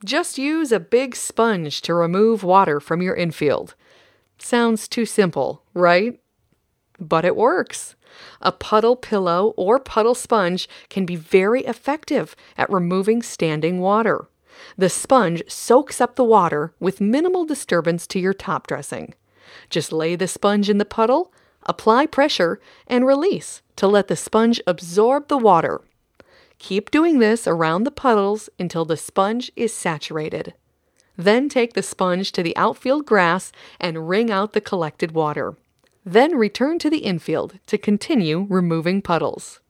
Just use a big sponge to remove water from your infield. Sounds too simple, right? But it works. A puddle pillow or puddle sponge can be very effective at removing standing water. The sponge soaks up the water with minimal disturbance to your top dressing. Just lay the sponge in the puddle, apply pressure, and release to let the sponge absorb the water. Keep doing this around the puddles until the sponge is saturated. Then take the sponge to the outfield grass and wring out the collected water. Then return to the infield to continue removing puddles.